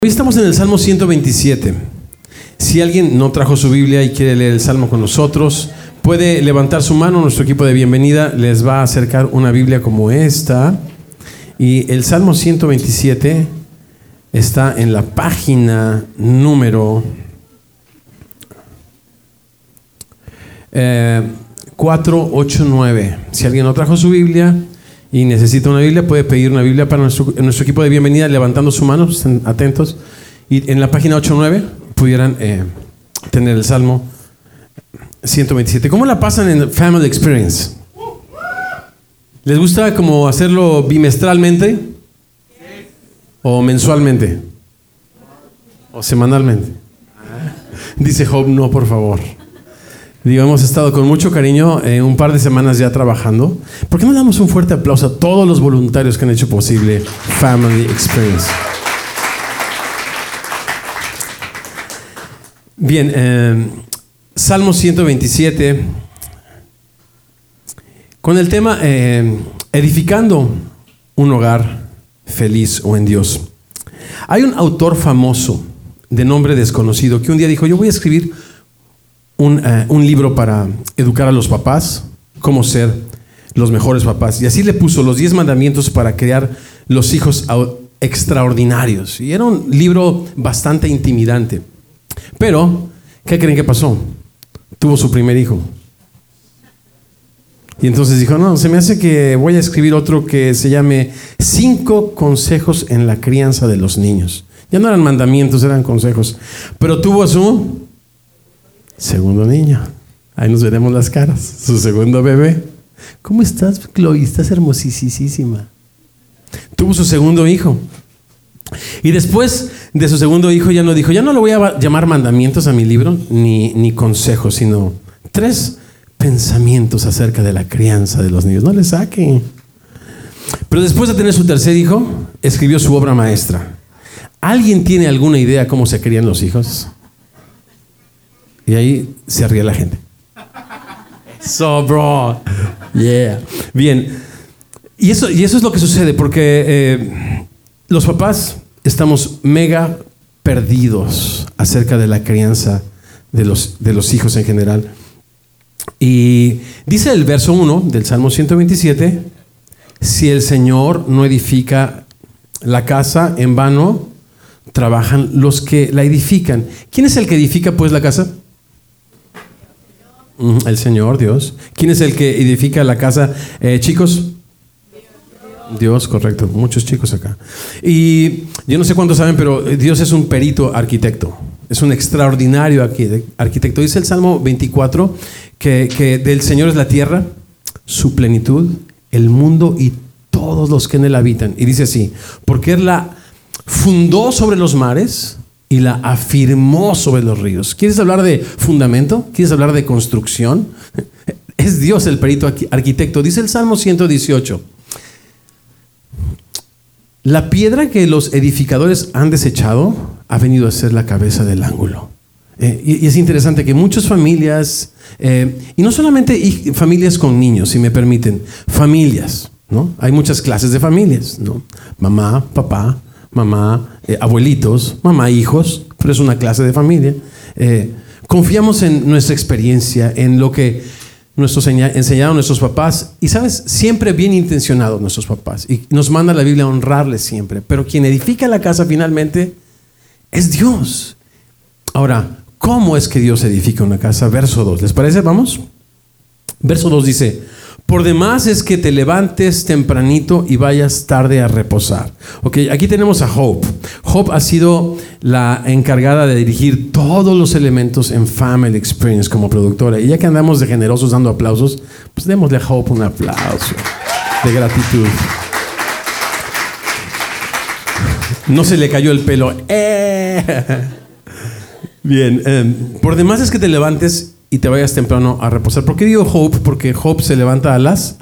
Hoy estamos en el Salmo 127. Si alguien no trajo su Biblia y quiere leer el Salmo con nosotros, puede levantar su mano. Nuestro equipo de bienvenida les va a acercar una Biblia como esta. Y el Salmo 127 está en la página número 489. Si alguien no trajo su Biblia y necesita una Biblia, puede pedir una Biblia para nuestro equipo de bienvenida levantando su mano. Estén atentos. Y en la página 89 pudieran tener el Salmo 127. ¿Cómo la pasan en Family Experience? ¿Les gusta como hacerlo bimestralmente? ¿O mensualmente? ¿O semanalmente? Dice Job, no, por favor. Digo, hemos estado con mucho cariño un par de semanas ya trabajando. ¿Por qué no damos un fuerte aplauso a todos los voluntarios que han hecho posible Family Experience? Bien, Salmo 127, con el tema edificando un hogar feliz o en Dios. Hay un autor famoso de nombre desconocido que un día dijo, yo voy a escribir un libro para educar a los papás, cómo ser los mejores papás. Y así le puso los 10 mandamientos para crear los hijos extraordinarios. Y era un libro bastante intimidante. Pero, ¿qué creen que pasó? Tuvo su primer hijo. Y entonces dijo, no, se me hace que voy a escribir otro que se llame 5 consejos en la crianza de los niños. Ya no eran mandamientos, eran consejos. Pero tuvo a su segundo niño. Ahí nos veremos las caras. Su segundo bebé. ¿Cómo estás, Chloe? Estás hermosísima. Tuvo su segundo hijo. Y después de su segundo hijo ya no dijo, ya no le voy a llamar mandamientos a mi libro, ni consejos, sino 3 pensamientos acerca de la crianza de los niños. No le saque. Pero después de tener su tercer hijo, escribió su obra maestra. ¿Alguien tiene alguna idea cómo se crían los hijos? Y ahí se ríe la gente. So, bro. Yeah. Bien. Y eso es lo que sucede, porque los papás estamos mega perdidos acerca de la crianza de los hijos en general. Y dice el verso 1 del Salmo 127, si el Señor no edifica la casa, en vano trabajan los que la edifican. ¿Quién es el que edifica pues la casa? El Señor, Dios. ¿Quién es el que edifica la casa? Chicos, Dios, correcto. Muchos chicos acá. Y yo no sé cuántos saben, pero Dios es un perito arquitecto. Es un extraordinario arquitecto. Dice el Salmo 24 que del Señor es la tierra, su plenitud, el mundo y todos los que en él habitan. Y dice así, porque él la fundó sobre los mares y la afirmó sobre los ríos. ¿Quieres hablar de fundamento? ¿Quieres hablar de construcción? Es Dios el perito arquitecto. Dice el Salmo 118. La piedra que los edificadores han desechado ha venido a ser la cabeza del ángulo. Y es interesante que muchas familias, y no solamente familias con niños, si me permiten, familias, ¿no? Hay muchas clases de familias, ¿no? Mamá, papá, mamá, abuelitos, mamá, hijos, pero es una clase de familia. Confiamos en nuestra experiencia, en lo que enseñaron nuestros papás, y sabes, siempre bien intencionados nuestros papás, y nos manda la Biblia a honrarles siempre, pero quien edifica la casa finalmente es Dios. Ahora, ¿cómo es que Dios edifica una casa? Verso 2, ¿les parece? Vamos. Verso 2 dice, por demás es que te levantes tempranito y vayas tarde a reposar. Ok, aquí tenemos a Job. Job ha sido la encargada de dirigir todos los elementos en Family Experience como productora. Y ya que andamos de generosos dando aplausos, pues démosle a Job un aplauso de gratitud. No se le cayó el pelo. Bien, por demás es que te levantes y te vayas temprano a reposar. ¿Por qué digo Job? Porque Job se levanta a las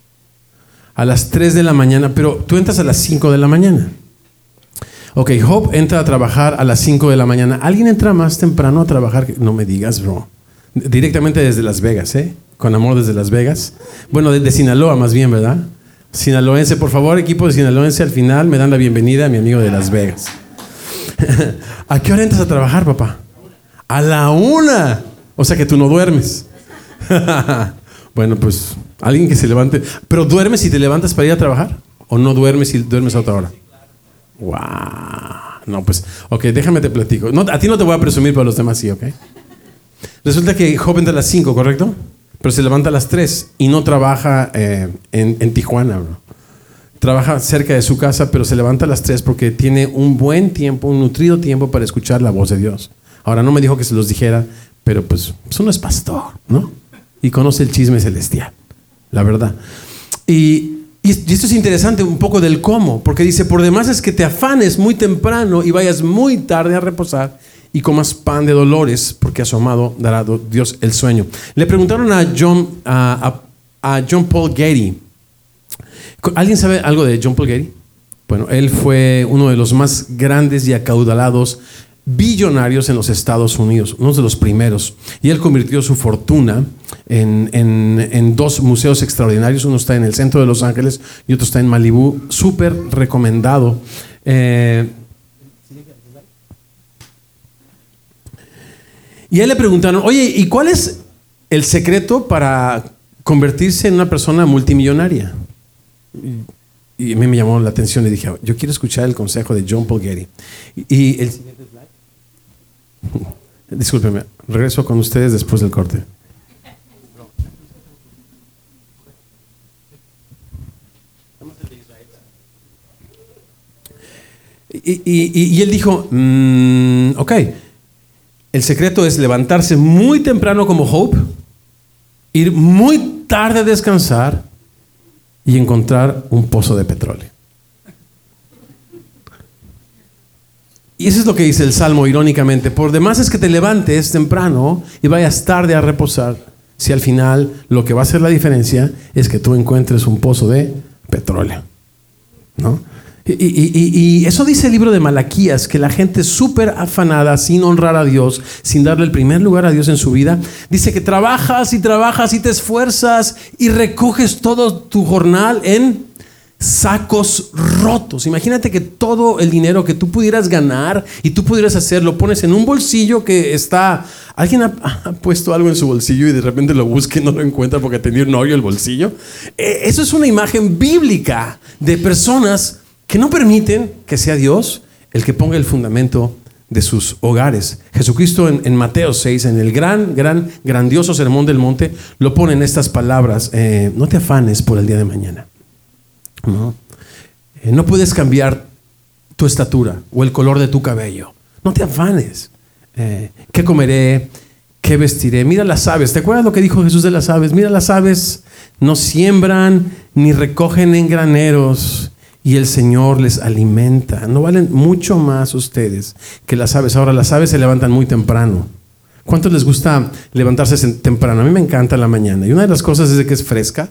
3 de la mañana, pero tú entras a las 5 de la mañana. Ok, Job entra a trabajar a las 5 de la mañana. ¿Alguien entra más temprano a trabajar? No me digas, bro. Directamente desde Las Vegas, con amor desde Las Vegas. Bueno, de Sinaloa más bien, ¿verdad? Sinaloense, por favor, equipo de sinaloense, al final me dan la bienvenida a mi amigo de Las Vegas. ¿A qué hora entras a trabajar, papá? A la 1. O sea que tú no duermes. Bueno, pues alguien que se levante. ¿Pero duermes y te levantas para ir a trabajar? ¿O no duermes y duermes a otra hora? ¡Wow! No, pues, ok, déjame te platico. No, a ti no te voy a presumir, pero a los demás sí, ¿ok? Resulta que Job entra a las 5, ¿correcto? Pero se levanta a las 3 y no trabaja en Tijuana, bro. Trabaja cerca de su casa, pero se levanta a las 3 porque tiene un buen tiempo, un nutrido tiempo para escuchar la voz de Dios. Ahora, no me dijo que se los dijera, pero pues uno es pastor, ¿no? Y conoce el chisme celestial, la verdad. Y esto es interesante un poco del cómo, porque dice, por demás es que te afanes muy temprano y vayas muy tarde a reposar y comas pan de dolores, porque a su amado dará Dios el sueño. Le preguntaron a John Paul Getty. ¿Alguien sabe algo de John Paul Getty? Bueno, él fue uno de los más grandes y acaudalados billonarios en los Estados Unidos, uno de los primeros. Y él convirtió su fortuna en 2 museos extraordinarios. Uno está en el centro de Los Ángeles y otro está en Malibú. Súper recomendado. Y a él le preguntaron, oye, ¿y cuál es el secreto para convertirse en una persona multimillonaria? Y a mí me llamó la atención y dije, yo quiero escuchar el consejo de John Paul Getty. Y el siguiente slide. Discúlpeme, regreso con ustedes después del corte. Y él dijo, ok, el secreto es levantarse muy temprano como Hope, ir muy tarde a descansar y encontrar un pozo de petróleo. Y eso es lo que dice el Salmo irónicamente. Por demás es que te levantes temprano y vayas tarde a reposar, si al final lo que va a hacer la diferencia es que tú encuentres un pozo de petróleo, ¿no? Y eso dice el libro de Malaquías, que la gente súper afanada, sin honrar a Dios, sin darle el primer lugar a Dios en su vida, dice que trabajas y trabajas y te esfuerzas y recoges todo tu jornal en sacos rotos. Imagínate que todo el dinero que tú pudieras ganar y tú pudieras hacer, lo pones en un bolsillo que está... Alguien ha puesto algo en su bolsillo y de repente lo busca y no lo encuentra porque tenía un hoyo el bolsillo. Eso es una imagen bíblica de personas que no permiten que sea Dios el que ponga el fundamento de sus hogares. Jesucristo en Mateo 6, en el grandioso sermón del monte, lo pone en estas palabras: no te afanes por el día de mañana. No puedes cambiar tu estatura o el color de tu cabello. No te afanes. ¿Qué comeré? ¿Qué vestiré? Mira las aves. ¿Te acuerdas lo que dijo Jesús de las aves? Mira las aves, no siembran ni recogen en graneros, y el Señor les alimenta. ¿No valen mucho más ustedes que las aves? Ahora, las aves se levantan muy temprano. ¿Cuántos les gusta levantarse temprano? A mí me encanta la mañana. Y una de las cosas es de que es fresca.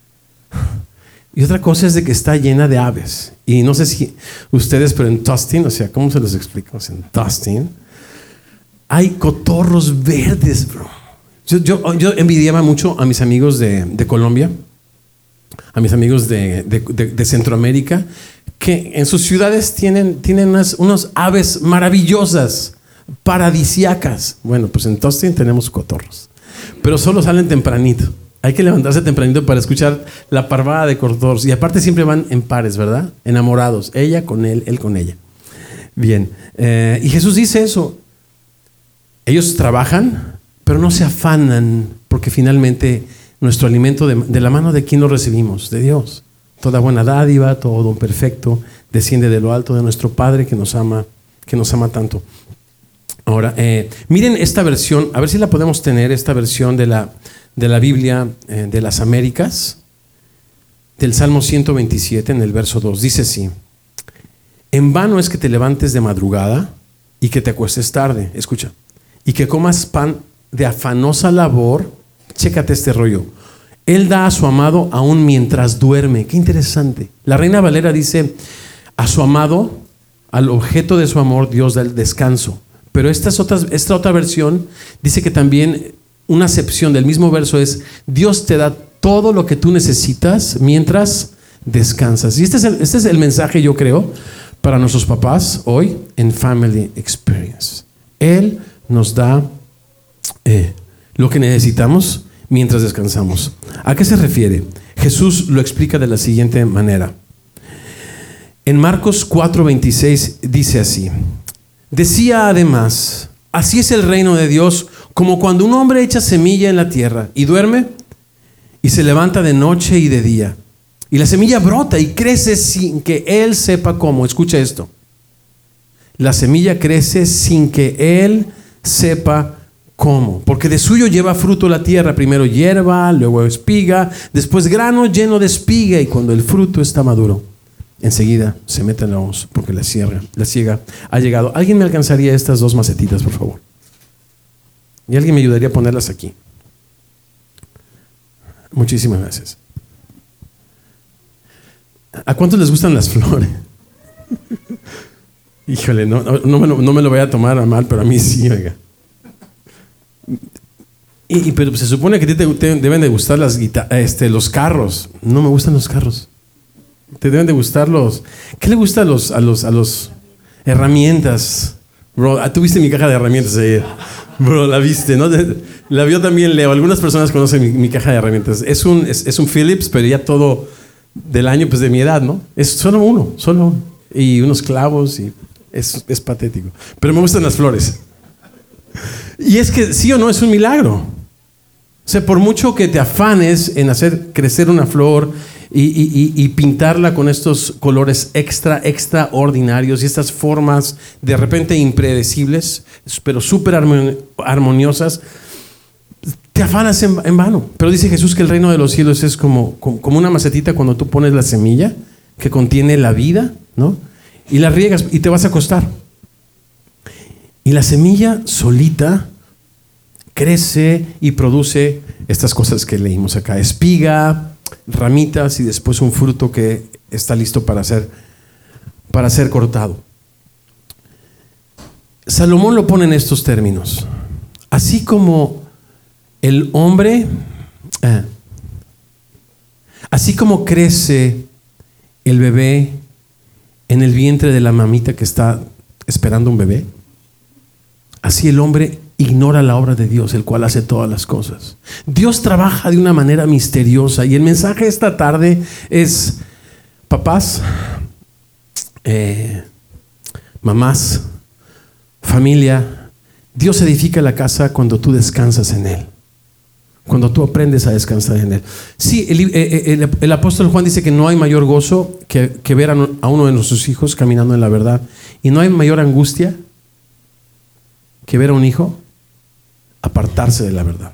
Y otra cosa es de que está llena de aves. Y no sé si ustedes, pero en Tustin, o sea, ¿cómo se los explico? En Tustin hay cotorros verdes, bro. Yo envidiaba mucho a mis amigos de Colombia, a mis amigos de Centroamérica, que en sus ciudades tienen unas aves maravillosas, paradisíacas. Bueno, pues en Tustin tenemos cotorros, pero solo salen tempranito. Hay que levantarse tempranito para escuchar la parvada de cotorros. Y aparte siempre van en pares, ¿verdad? Enamorados. Ella con él con ella. Bien. Y Jesús dice eso. Ellos trabajan, pero no se afanan, porque finalmente nuestro alimento de la mano de quién lo recibimos, de Dios. Toda buena dádiva, todo don perfecto desciende de lo alto de nuestro Padre que nos ama tanto. Ahora, miren esta versión, a ver si la podemos tener, esta versión de la Biblia de las Américas, del Salmo 127 en el verso 2. Dice así: en vano es que te levantes de madrugada y que te acuestes tarde, escucha, y que comas pan de afanosa labor. Chécate este rollo. Él da a su amado aún mientras duerme. Qué interesante. La Reina Valera dice: a su amado, al objeto de su amor, Dios da el descanso. Pero esta otra versión dice que también una acepción del mismo verso es: Dios te da todo lo que tú necesitas mientras descansas. Y este es el mensaje, yo creo, para nuestros papás hoy en Family Experience. Él nos da lo que necesitamos mientras descansamos. ¿A qué se refiere? Jesús lo explica de la siguiente manera. En Marcos 4:26 dice así: decía además, así es el reino de Dios, como cuando un hombre echa semilla en la tierra y duerme y se levanta de noche y de día. Y la semilla brota y crece sin que él sepa cómo. Escucha esto. La semilla crece sin que él sepa cómo. Porque de suyo lleva fruto la tierra. Primero hierba, luego espiga, después grano lleno de espiga. Y cuando el fruto está maduro, enseguida se mete en la hoz, porque la siega ha llegado. ¿Alguien me alcanzaría estas 2 macetitas, por favor? Y alguien me ayudaría a ponerlas aquí. Muchísimas gracias. ¿A cuántos les gustan las flores? Híjole, no me lo voy a tomar a mal, pero a mí sí, oiga. Pero se supone que te deben de gustar los carros. No me gustan los carros. Te deben de gustar ¿qué le gusta a los herramientas? Bro, tú viste mi caja de herramientas ayer. Bro, la viste, ¿no? La vio también Leo. Algunas personas conocen mi caja de herramientas. Es un Philips, pero ya todo del año, pues de mi edad, ¿no? Es solo uno. Y unos clavos y es patético. Pero me gustan las flores. Y es que sí o no es un milagro. O sea, por mucho que te afanes en hacer crecer una flor y pintarla con estos colores extraordinarios y estas formas de repente impredecibles, pero súper armoniosas, te afanas en vano. Pero dice Jesús que el reino de los cielos es como una macetita cuando tú pones la semilla que contiene la vida, ¿no? Y la riegas y te vas a acostar. Y la semilla solita crece y produce estas cosas que leímos acá: espiga, ramitas y después un fruto que está listo para ser cortado. Salomón lo pone en estos términos: así como el hombre, así como crece el bebé en el vientre de la mamita que está esperando un bebé, así el hombre ignora la obra de Dios, el cual hace todas las cosas. Dios trabaja de una manera misteriosa, y el mensaje esta tarde es: papás, mamás, familia, Dios edifica la casa cuando tú descansas en Él, cuando tú aprendes a descansar en Él. Sí, el apóstol Juan dice que no hay mayor gozo que ver a uno de nuestros hijos caminando en la verdad, y no hay mayor angustia que ver a un hijo apartarse de la verdad.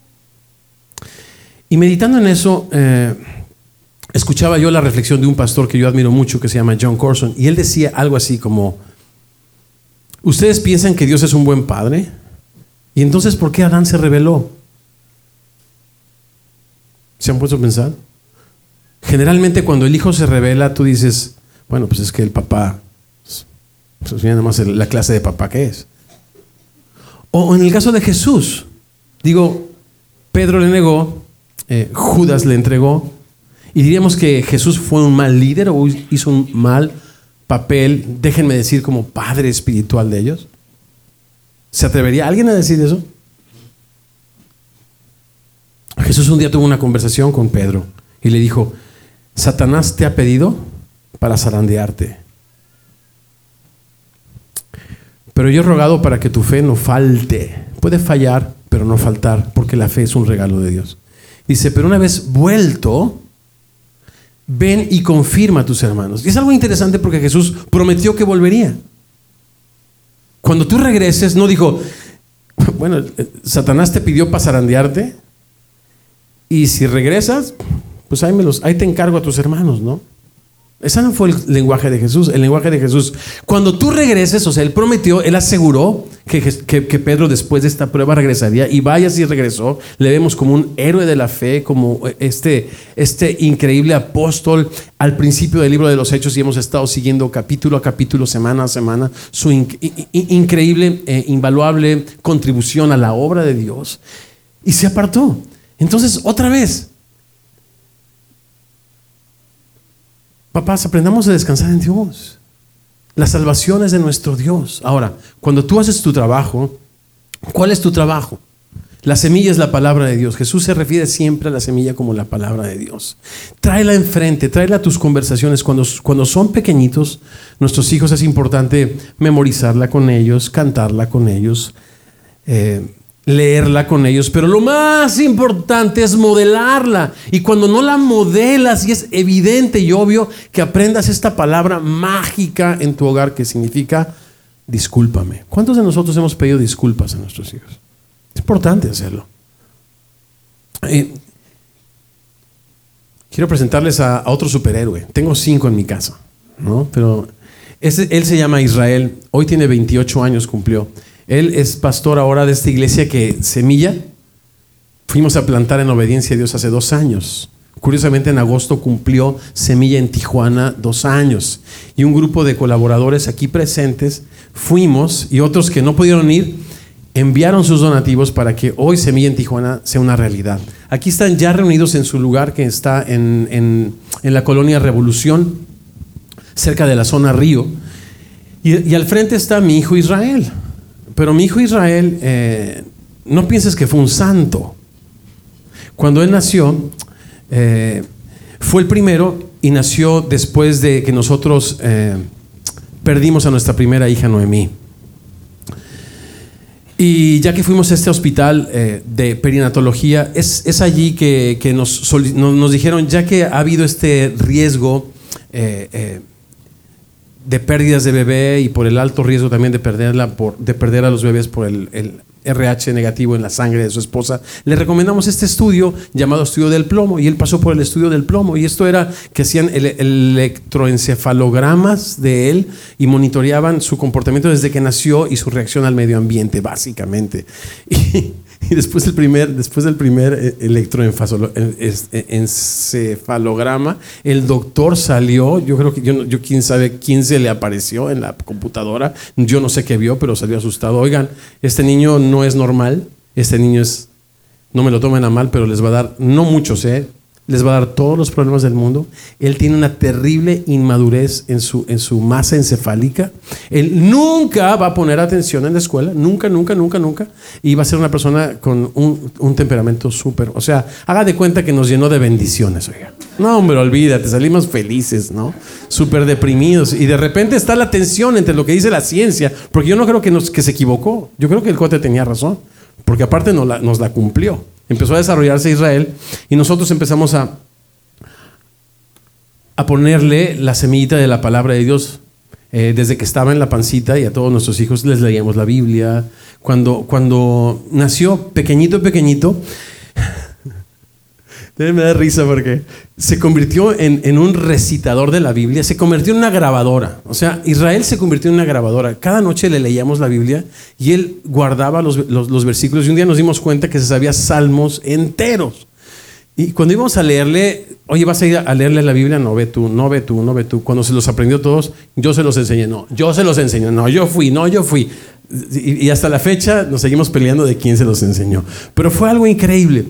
Y meditando en eso, escuchaba yo la reflexión de un pastor que yo admiro mucho, que se llama John Corson, y él decía algo así como: ¿ustedes piensan que Dios es un buen padre? ¿Y entonces por qué Adán se rebeló? ¿Se han puesto a pensar? Generalmente cuando el hijo se rebela, tú dices: bueno, pues es que el papá, pues mira nada más la clase de papá que es. O en el caso de Jesús, Pedro le negó, Judas le entregó, y diríamos que Jesús fue un mal líder o hizo un mal papel, déjenme decir, como padre espiritual de ellos. ¿Se atrevería alguien a decir eso? Jesús un día tuvo una conversación con Pedro y le dijo: Satanás te ha pedido para zarandearte, pero yo he rogado para que tu fe no falte. Puede fallar, pero no faltar, porque la fe es un regalo de Dios. Dice: pero una vez vuelto, ven y confirma a tus hermanos. Y es algo interesante porque Jesús prometió que volvería. Cuando tú regreses, no dijo: bueno, Satanás te pidió para zarandearte, y si regresas, pues ahí te encargo a tus hermanos, ¿no? Ese no fue el lenguaje de Jesús. El lenguaje de Jesús: cuando tú regreses, o sea, Él prometió, Él aseguró que Pedro después de esta prueba regresaría, y vaya si regresó. Le vemos como un héroe de la fe, como este increíble apóstol al principio del libro de los Hechos, y hemos estado siguiendo capítulo a capítulo, semana a semana, su increíble, invaluable contribución a la obra de Dios, y se apartó. Entonces, otra vez, papás, aprendamos a descansar en Dios. La salvación es de nuestro Dios. Ahora, cuando tú haces tu trabajo, ¿cuál es tu trabajo? La semilla es la palabra de Dios. Jesús se refiere siempre a la semilla como la palabra de Dios. Tráela enfrente, tráela a tus conversaciones. Cuando son pequeñitos, nuestros hijos, es importante memorizarla con ellos, cantarla con ellos, leerla con ellos. Pero lo más importante es modelarla. Y cuando no la modelas y es evidente y obvio, que aprendas esta palabra mágica en tu hogar que significa discúlpame. ¿Cuántos de nosotros hemos pedido disculpas a nuestros hijos? Es importante hacerlo. Quiero presentarles a otro superhéroe. Tengo 5 en mi casa, ¿no? Pero él se llama Israel. Hoy tiene 28 años, cumplió. Él es pastor ahora de esta iglesia que Semilla fuimos a plantar en obediencia a Dios hace 2 años. Curiosamente, en agosto cumplió Semilla en Tijuana 2 años. Y un grupo de colaboradores aquí presentes fuimos, y otros que no pudieron ir enviaron sus donativos para que hoy Semilla en Tijuana sea una realidad. Aquí están ya reunidos en su lugar, que está en la colonia Revolución, cerca de la zona Río. Y al frente está mi hijo Israel. Pero mi hijo Israel, no pienses que fue un santo. Cuando él nació, fue el primero, y nació después de que nosotros perdimos a nuestra primera hija Noemí. Y ya que fuimos a este hospital de perinatología, es allí que nos dijeron, ya que ha habido este riesgo de pérdidas de bebé, y por el alto riesgo también de perder a los bebés por el RH negativo en la sangre de su esposa, le recomendamos este estudio llamado estudio del plomo, y él pasó por el estudio del plomo, y esto era que hacían electroencefalogramas de él y monitoreaban su comportamiento desde que nació y su reacción al medio ambiente, básicamente. Y después del primer electroencefalograma, el doctor salió, yo creo que yo quién sabe quién se le apareció en la computadora, yo no sé qué vio, pero salió asustado. Oigan, este niño no es normal, este niño es, no me lo tomen a mal, pero les va a dar, no muchos, les va a dar todos los problemas del mundo. Él tiene una terrible inmadurez en su masa encefálica. Él nunca va a poner atención en la escuela, nunca. Y va a ser una persona con un temperamento súper, o sea, haga de cuenta que nos llenó de bendiciones, oiga. No, hombre, olvídate, salimos felices, ¿no? Súper deprimidos. Y de repente está la tensión entre lo que dice la ciencia, porque yo no creo que se equivocó. Yo creo que el cuate tenía razón, porque aparte nos la cumplió. Empezó a desarrollarse Israel, y nosotros empezamos a ponerle la semillita de la palabra de Dios desde que estaba en la pancita, y a todos nuestros hijos les leíamos la Biblia. Cuando nació pequeñito, me da risa porque se convirtió en un recitador de la Biblia, se convirtió en una grabadora. O sea, Israel se convirtió en una grabadora. Cada noche le leíamos la Biblia y él guardaba los versículos, y un día nos dimos cuenta que se sabía salmos enteros. Y cuando íbamos a leerle, oye, ¿vas a ir a leerle la Biblia? No, ve tú. Cuando se los aprendió todos, yo se los enseñé. No, yo se los enseñé. No, yo fui. Y hasta la fecha nos seguimos peleando de quién se los enseñó. Pero fue algo increíble.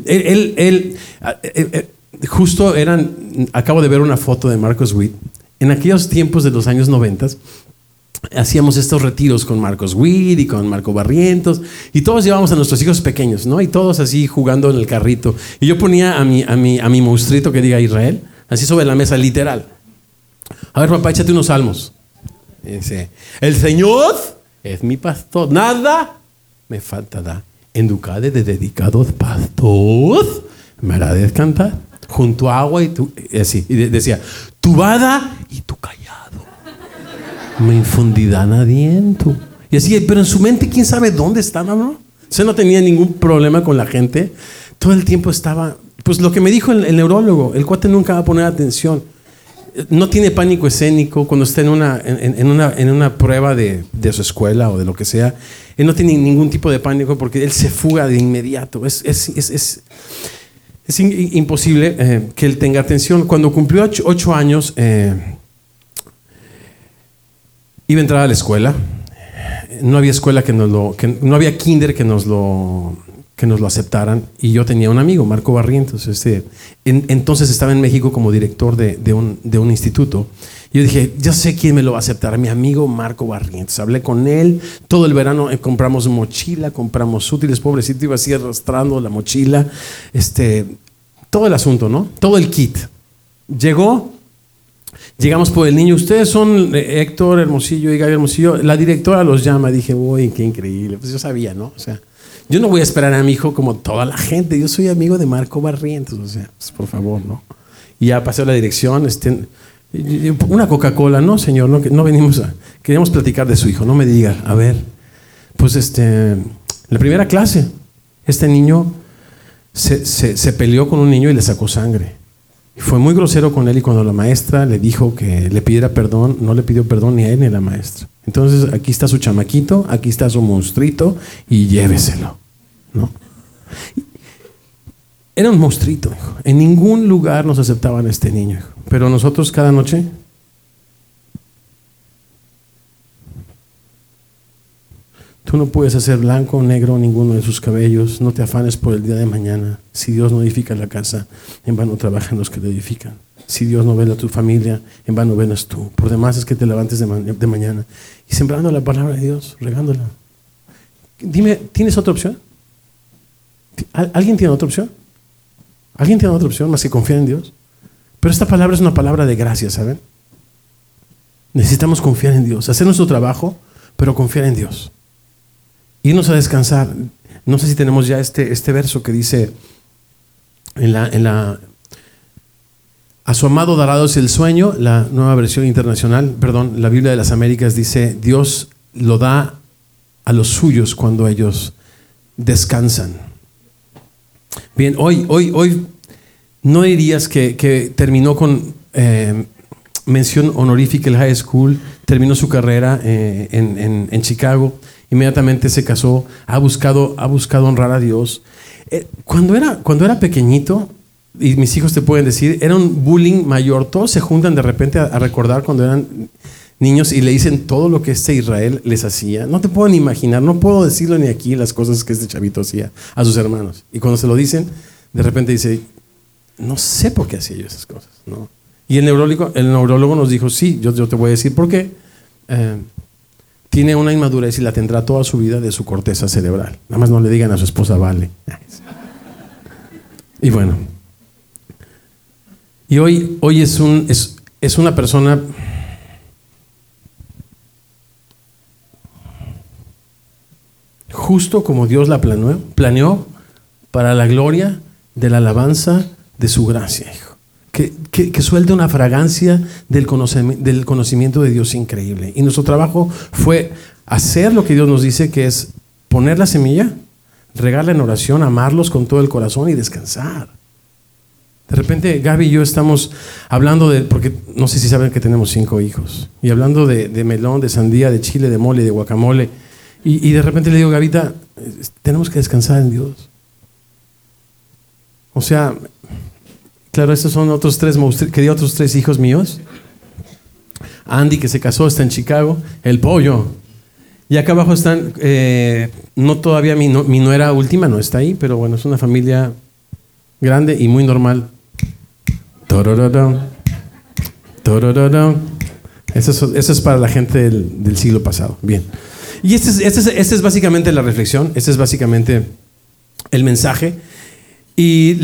Justo acabo de ver una foto de Marcos Witt. En aquellos tiempos de los años 90, hacíamos estos retiros con Marcos Witt y con Marco Barrientos, y todos llevábamos a nuestros hijos pequeños, ¿no? Y todos así jugando en el carrito. Y yo ponía a mi monstruito que diga Israel, así sobre la mesa, literal. A ver, papá, échate unos salmos. Y dice, el Señor es mi pastor, nada me faltará. En Ducade de dedicados pastor me hará descansar junto a agua y decía, tu vara y tu callado me infundirán aliento. Y así, pero en su mente, quién sabe dónde estaba, ¿no? O sea, no tenía ningún problema con la gente. Todo el tiempo estaba, pues lo que me dijo el neurólogo, el cuate nunca va a poner atención. No tiene pánico escénico cuando está en una prueba de su escuela o de lo que sea. Él no tiene ningún tipo de pánico porque él se fuga de inmediato. Es imposible que él tenga atención. Cuando cumplió 8 años, iba a entrar a la escuela. No había escuela no había kinder que nos lo aceptaran, y yo tenía un amigo, Marco Barrientos, entonces estaba en México como director de un instituto, Yo dije, yo sé quién me lo va a aceptar, mi amigo Marco Barrientos. Hablé con él todo el verano, compramos mochila, compramos útiles, pobrecito, iba así arrastrando la mochila, todo el asunto, ¿no? Todo el kit. Llegamos por el niño. Ustedes son Héctor Hermosillo y Gaby Hermosillo. La directora los llama. Dije, uy, qué increíble. Pues yo sabía, ¿no? O sea, yo no voy a esperar a mi hijo como toda la gente. Yo soy amigo de Marco Barrientos. O sea, pues, por favor, ¿no? Y ya pasé a la dirección. Una Coca-Cola. No, señor, no venimos queríamos platicar de su hijo. No me diga. A ver, pues la primera clase, este niño se peleó con un niño y le sacó sangre. Fue muy grosero con él y cuando la maestra le dijo que le pidiera perdón, no le pidió perdón ni a él ni a la maestra. Entonces, aquí está su chamaquito, aquí está su monstruito y lléveselo, ¿no? Era un monstruito, hijo. En ningún lugar nos aceptaban a este niño, hijo. Pero nosotros cada noche tú no puedes hacer blanco o negro ninguno de sus cabellos. No te afanes por el día de mañana. Si Dios no edifica la casa, en vano trabajan los que la edifican. Si Dios no vela a tu familia, en vano velas tú. Por demás es que te levantes de mañana y sembrando la palabra de Dios, regándola. Dime, ¿tienes otra opción? ¿Alguien tiene otra opción? ¿Alguien tiene otra opción más que confiar en Dios? Pero esta palabra es una palabra de gracia, ¿saben? Necesitamos confiar en Dios, hacer nuestro trabajo, pero confiar en Dios. Irnos a descansar. No sé si tenemos ya este verso que dice a su amado dará Dios el sueño. La nueva versión internacional, la Biblia de las Américas dice, Dios lo da a los suyos cuando ellos descansan. Bien, hoy no dirías que terminó con mención honorífica el high school, terminó su carrera en Chicago. Inmediatamente se casó, ha buscado honrar a Dios. Cuando era pequeñito, y mis hijos te pueden decir, era un bullying mayor. Todos se juntan de repente a recordar cuando eran niños y le dicen todo lo que Israel les hacía. No te puedo ni imaginar, no puedo decirlo ni aquí las cosas que este chavito hacía a sus hermanos. Y cuando se lo dicen, de repente dice, no sé por qué hacía yo esas cosas, ¿no? Y el neurólogo nos dijo, sí, yo te voy a decir por qué. Tiene una inmadurez y la tendrá toda su vida de su corteza cerebral. Nada más no le digan a su esposa, vale. Y bueno. Y hoy es una persona justo como Dios la planeó para la gloria de la alabanza de su gracia, hijo. Que suelte una fragancia del conocimiento de Dios increíble. Y nuestro trabajo fue hacer lo que Dios nos dice, que es poner la semilla, regarla en oración, amarlos con todo el corazón y descansar. De repente Gaby y yo estamos hablando porque no sé si saben que tenemos 5 hijos, y hablando de melón, de sandía, de chile, de mole, de guacamole, y de repente le digo, Gavita, tenemos que descansar en Dios. O sea, claro, estos son otros 3 hijos míos. Andy, que se casó, está en Chicago. El pollo. Y acá abajo están, no todavía mi nuera última, no está ahí, pero bueno, es una familia grande y muy normal. Eso es para la gente del siglo pasado. Bien. Y esta es básicamente la reflexión, este es básicamente el mensaje. Y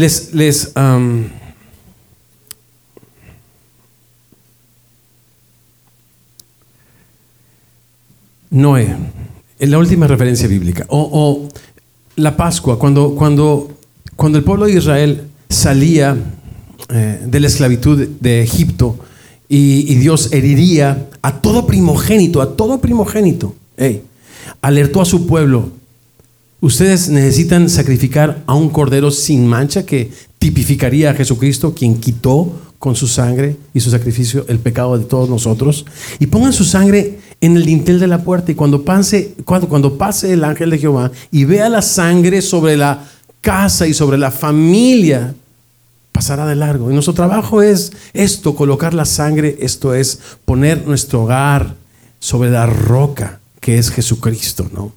Noé, en la última referencia bíblica, o la Pascua, cuando el pueblo de Israel salía de la esclavitud de Egipto y Dios heriría a todo primogénito, alertó a su pueblo: ustedes necesitan sacrificar a un cordero sin mancha que tipificaría a Jesucristo, quien quitó con su sangre y su sacrificio el pecado de todos nosotros, y pongan su sangre en el dintel de la puerta, y cuando pase el ángel de Jehová y vea la sangre sobre la casa y sobre la familia, pasará de largo. Y nuestro trabajo es esto, colocar la sangre, esto es poner nuestro hogar sobre la roca que es Jesucristo, ¿no?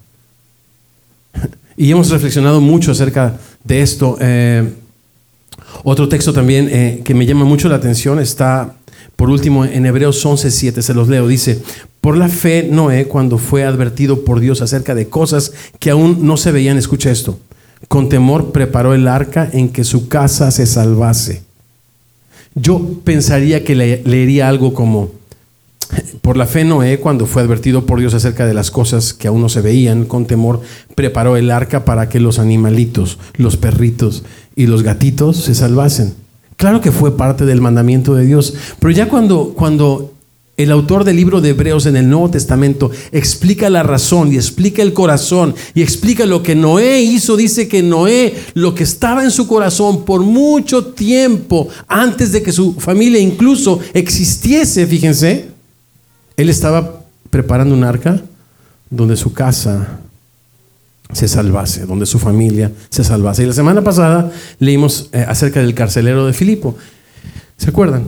Y hemos reflexionado mucho acerca de esto. Otro texto también que me llama mucho la atención está Por último, en Hebreos 11:7 se los leo, dice: por la fe Noé, cuando fue advertido por Dios acerca de cosas que aún no se veían, escucha esto, con temor preparó el arca en que su casa se salvase. Yo pensaría que leería algo como: por la fe Noé, cuando fue advertido por Dios acerca de las cosas que aún no se veían, con temor preparó el arca para que los animalitos, los perritos y los gatitos se salvasen. Claro que fue parte del mandamiento de Dios, pero ya cuando el autor del libro de Hebreos en el Nuevo Testamento explica la razón y explica el corazón y explica lo que Noé hizo, dice que Noé, lo que estaba en su corazón por mucho tiempo antes de que su familia incluso existiese, fíjense, él estaba preparando un arca donde su casa se salvase, donde su familia se salvase. Y la semana pasada leímos acerca del carcelero de Filipo. ¿Se acuerdan?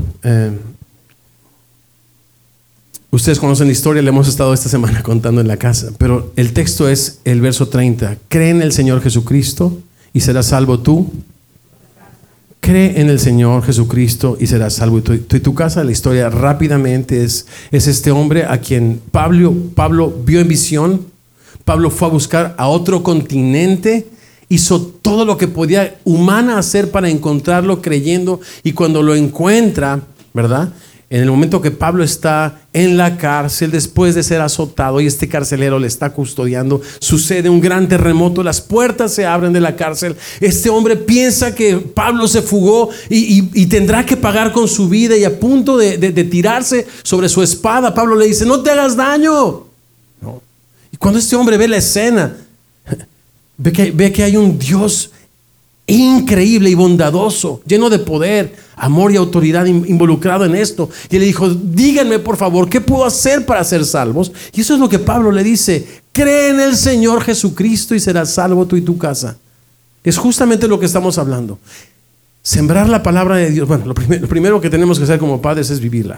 Ustedes conocen la historia, le hemos estado esta semana contando en la casa, pero el texto es el verso 30. Cree en el Señor Jesucristo y serás salvo tú. Cree en el Señor Jesucristo y serás salvo tú y tu casa. La historia rápidamente es este hombre a quien Pablo vio en visión. Pablo fue a buscar a otro continente, hizo todo lo que podía humana hacer para encontrarlo, creyendo, y cuando lo encuentra, ¿verdad? En el momento que Pablo está en la cárcel, después de ser azotado, y este carcelero le está custodiando, sucede un gran terremoto, las puertas se abren de la cárcel. Este hombre piensa que Pablo se fugó y tendrá que pagar con su vida, y a punto de tirarse sobre su espada, Pablo le dice: no te hagas daño. ¿No? Y cuando este hombre ve la escena, ve que hay un Dios increíble y bondadoso, lleno de poder, amor y autoridad involucrado en esto. Y le dijo: díganme por favor, ¿qué puedo hacer para ser salvos? Y eso es lo que Pablo le dice: cree en el Señor Jesucristo y serás salvo tú y tu casa. Es justamente lo que estamos hablando. Sembrar la palabra de Dios. Bueno, lo primero que tenemos que hacer como padres es vivirla.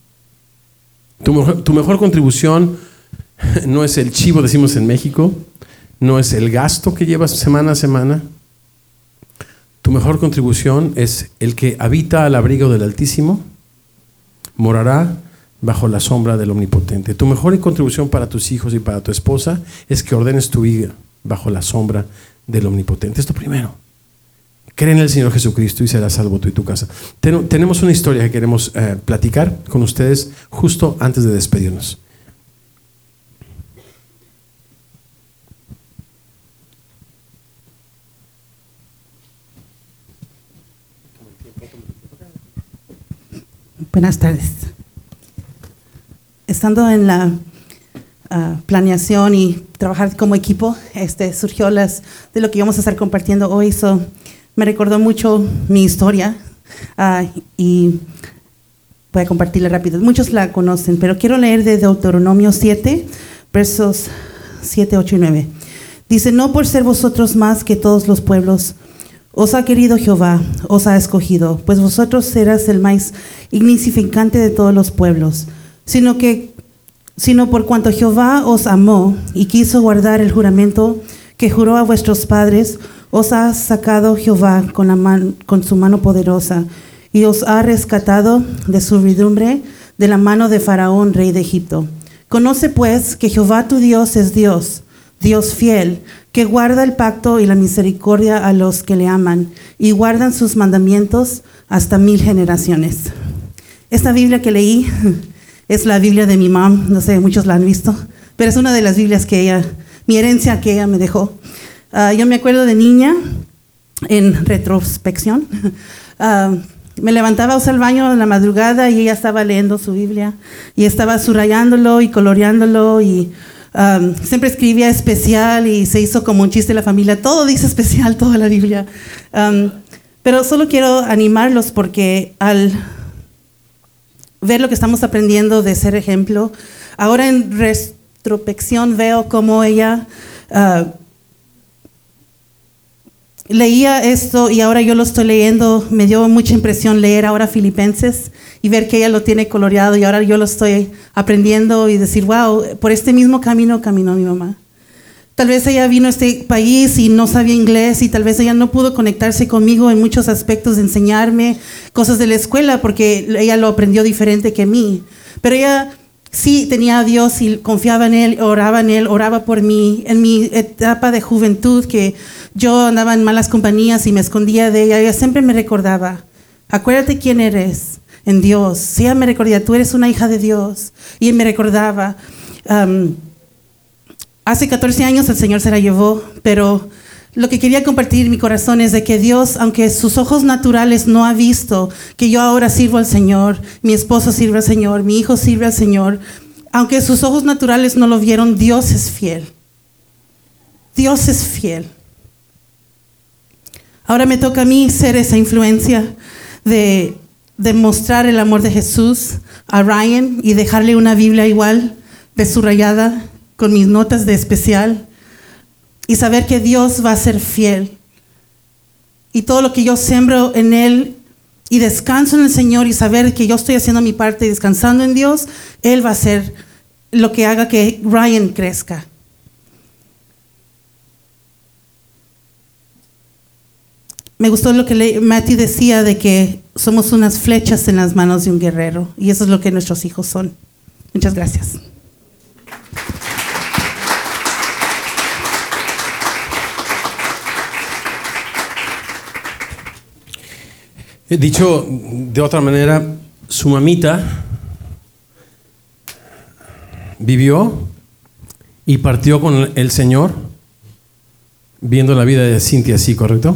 Tu mejor contribución no es el chivo, decimos en México, no es el gasto que llevas semana a semana. Tu mejor contribución es: el que habita al abrigo del Altísimo morará bajo la sombra del Omnipotente. Tu mejor contribución para tus hijos y para tu esposa es que ordenes tu vida bajo la sombra del Omnipotente. Esto primero. Cree en el Señor Jesucristo y serás salvo tú y tu casa. Tenemos una historia que queremos platicar con ustedes justo antes de despedirnos. Buenas tardes. Estando en la planeación y trabajar como equipo, surgió de lo que íbamos a estar compartiendo hoy. Me recordó mucho mi historia y voy a compartirla rápido. Muchos la conocen, pero quiero leer de Deuteronomio 7, versos 7, 8 y 9. Dice: no por ser vosotros más que todos los pueblos os ha querido Jehová, os ha escogido, pues vosotros serás el más insignificante de todos los pueblos, sino por cuanto Jehová os amó y quiso guardar el juramento que juró a vuestros padres, os ha sacado Jehová con su mano poderosa y os ha rescatado de servidumbre de la mano de Faraón, rey de Egipto. Conoce pues que Jehová tu Dios es Dios fiel, que guarda el pacto y la misericordia a los que le aman y guardan sus mandamientos hasta 1000 generaciones. Esta Biblia que leí es la Biblia de mi mamá, no sé, muchos la han visto, pero es una de las Biblias mi herencia que ella me dejó. Yo me acuerdo de niña, en retrospección, me levantaba a usar el baño en la madrugada y ella estaba leyendo su Biblia y estaba subrayándolo y coloreándolo y siempre escribía especial y se hizo como un chiste de la familia. Todo dice especial, toda la Biblia. Pero solo quiero animarlos porque al ver lo que estamos aprendiendo de ser ejemplo, ahora en retrospección veo cómo ella leía esto y ahora yo lo estoy leyendo. Me dio mucha impresión leer ahora Filipenses y ver que ella lo tiene coloreado y ahora yo lo estoy aprendiendo y decir: wow, por este mismo camino caminó mi mamá. Tal vez ella vino a este país y no sabía inglés y tal vez ella no pudo conectarse conmigo en muchos aspectos de enseñarme cosas de la escuela porque ella lo aprendió diferente que mí. Pero ella sí tenía a Dios y confiaba en Él, oraba por mí. En mi etapa de juventud que yo andaba en malas compañías y me escondía de ella siempre me recordaba, acuérdate quién eres en Dios. Sí, ella me recordaba, tú eres una hija de Dios. Y me recordaba, hace 14 años el Señor se la llevó, pero lo que quería compartir en mi corazón es de que Dios, aunque sus ojos naturales no ha visto que yo ahora sirvo al Señor, mi esposo sirve al Señor, mi hijo sirve al Señor, aunque sus ojos naturales no lo vieron, Dios es fiel. Dios es fiel. Ahora me toca a mí ser esa influencia de mostrar el amor de Jesús a Ryan y dejarle una Biblia igual de subrayada con mis notas de especial y saber que Dios va a ser fiel. Y todo lo que yo sembro en Él y descanso en el Señor y saber que yo estoy haciendo mi parte y descansando en Dios, Él va a ser lo que haga que Ryan crezca. Me gustó lo que Matthew decía de que somos unas flechas en las manos de un guerrero y eso es lo que nuestros hijos son. Muchas gracias. Dicho de otra manera, su mamita vivió y partió con el Señor viendo la vida de Cintia así, ¿correcto?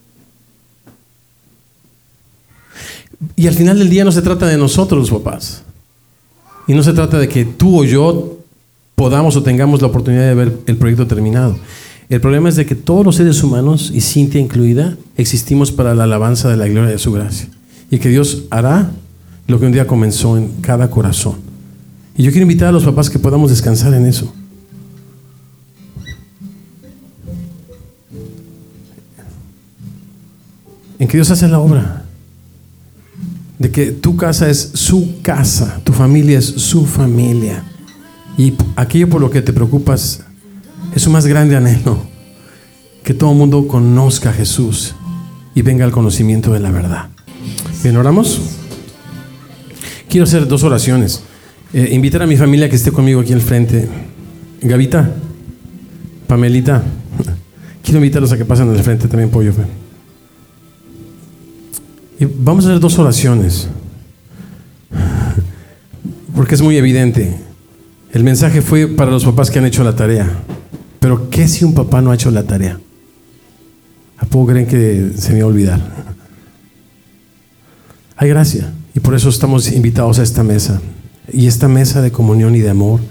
Y al final del día no se trata de nosotros los papás. Y no se trata de que tú o yo podamos o tengamos la oportunidad de ver el proyecto terminado. El problema es de que todos los seres humanos, y Cintia incluida, existimos para la alabanza de la gloria de su gracia. Y que Dios hará lo que un día comenzó en cada corazón. Y yo quiero invitar a los papás que podamos descansar en eso. En que Dios hace la obra. De que tu casa es su casa, tu familia es su familia. Y aquello por lo que te preocupas es su más grande anhelo. Que todo el mundo conozca a Jesús y venga al conocimiento de la verdad. Bien, oramos. Quiero hacer 2 oraciones. Invitar a mi familia que esté conmigo aquí al frente. Gavita, Pamelita, quiero invitarlos a que pasen al frente también, Pollo. Y vamos a hacer 2 oraciones. Porque es muy evidente. El mensaje fue para los papás que han hecho la tarea. Pero ¿qué si un papá no ha hecho la tarea? ¿A poco creen que se me va a olvidar? Hay gracia. Y por eso estamos invitados a esta mesa. Y esta mesa de comunión y de amor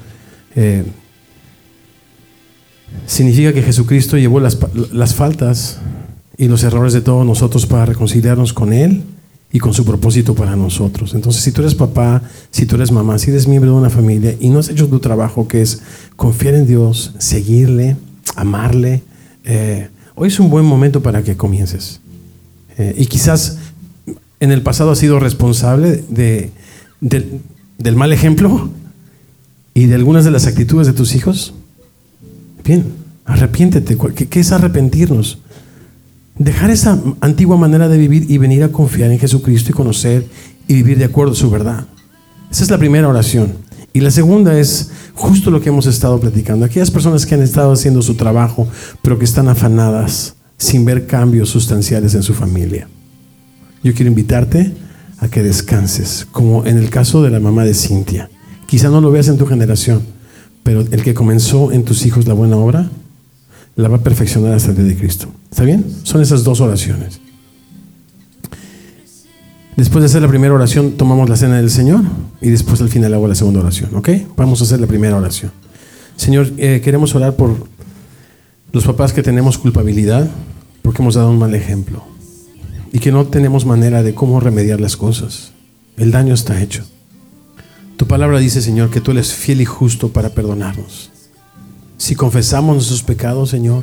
significa que Jesucristo llevó las faltas y los errores de todos nosotros para reconciliarnos con Él y con su propósito para nosotros. Entonces, si tú eres papá, si tú eres mamá, si eres miembro de una familia y no has hecho tu trabajo, que es confiar en Dios, seguirle, amarle, hoy es un buen momento para que comiences. Y quizás en el pasado has sido responsable del mal ejemplo y de algunas de las actitudes de tus hijos. Bien, arrepiéntete. ¿Qué es arrepentirnos? Dejar esa antigua manera de vivir y venir a confiar en Jesucristo y conocer y vivir de acuerdo a su verdad. Esa es la primera oración. Y la segunda es justo lo que hemos estado platicando. Aquellas personas que han estado haciendo su trabajo, pero que están afanadas sin ver cambios sustanciales en su familia. Yo quiero invitarte a que descanses, como en el caso de la mamá de Cintia. Quizá no lo veas en tu generación, pero el que comenzó en tus hijos la buena obra, la va a perfeccionar hasta el día de Cristo. ¿Está bien? Son esas 2 oraciones. Después de hacer la primera oración, tomamos la cena del Señor y después al final hago la segunda oración. ¿Ok? Vamos a hacer la primera oración. Señor, queremos orar por los papás que tenemos culpabilidad porque hemos dado un mal ejemplo y que no tenemos manera de cómo remediar las cosas. El daño está hecho. Tu palabra dice, Señor, que tú eres fiel y justo para perdonarnos. Si confesamos nuestros pecados, Señor,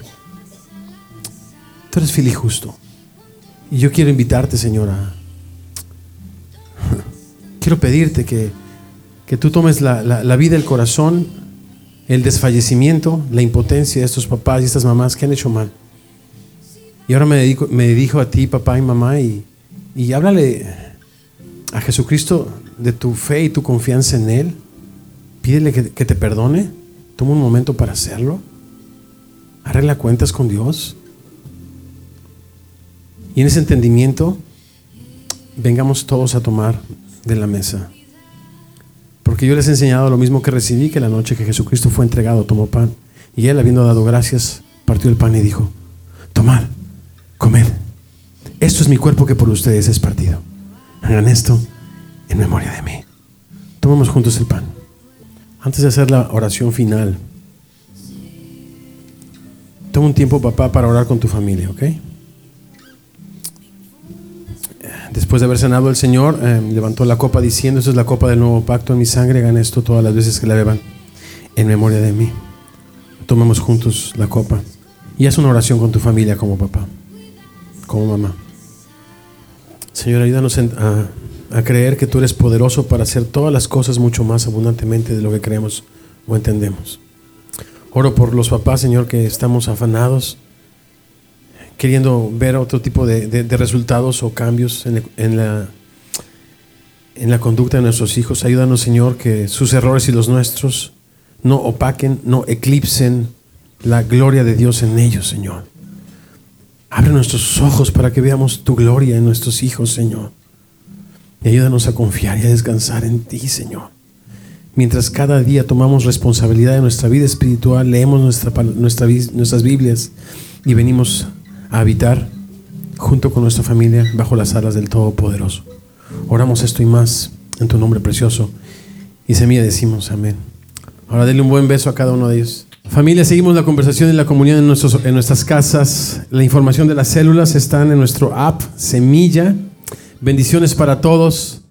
tú eres fiel y justo. Y yo quiero invitarte, Señor, quiero pedirte que tú tomes la vida, el corazón el desfallecimiento, la impotencia de estos papás y estas mamás que han hecho mal. Y ahora me dirijo a ti, papá y mamá, y háblale a Jesucristo de tu fe y tu confianza en Él. Pídele que te perdone. Toma un momento para hacerlo. Arregla cuentas con Dios. Y en ese entendimiento, vengamos todos a tomar de la mesa. Porque yo les he enseñado lo mismo que recibí, que la noche que Jesucristo fue entregado, tomó pan. Y Él, habiendo dado gracias, partió el pan y dijo: tomad, comed. Esto es mi cuerpo que por ustedes es partido. Hagan esto en memoria de mí. Tomemos juntos el pan. Antes de hacer la oración final, toma un tiempo, papá, para orar con tu familia, ¿ok? Después de haber cenado, el Señor levantó la copa diciendo: esta es la copa del nuevo pacto en mi sangre, hagan esto todas las veces que la beban en memoria de mí. Tomemos juntos la copa y haz una oración con tu familia como papá, como mamá. Señor, ayúdanos a creer que tú eres poderoso para hacer todas las cosas mucho más abundantemente de lo que creemos o entendemos. Oro por los papás, Señor, que estamos afanados, queriendo ver otro tipo de resultados o cambios en la conducta de nuestros hijos. Ayúdanos, Señor, que sus errores y los nuestros no opaquen, no eclipsen la gloria de Dios en ellos, Señor. Abre nuestros ojos para que veamos tu gloria en nuestros hijos, Señor. Y ayúdanos a confiar y a descansar en ti, Señor. Mientras cada día tomamos responsabilidad de nuestra vida espiritual, leemos nuestras Biblias y venimos a habitar junto con nuestra familia bajo las alas del Todopoderoso. Oramos esto y más en tu nombre precioso. Y semilla decimos amén. Ahora denle un buen beso a cada uno de ellos. Familia, seguimos la conversación y la comunión en nuestras casas. La información de las células están en nuestro app Semilla. Bendiciones para todos.